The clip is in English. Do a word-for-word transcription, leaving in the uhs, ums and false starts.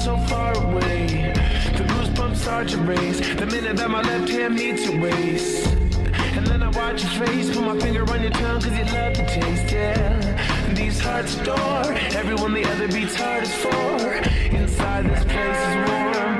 so far away. The goosebumps start to race the minute that my left hand meets your waist. And then I watch your face, put my finger on your tongue cause you love the taste, yeah. These hearts adore everyone the other beats hardest for. Inside this place is warm.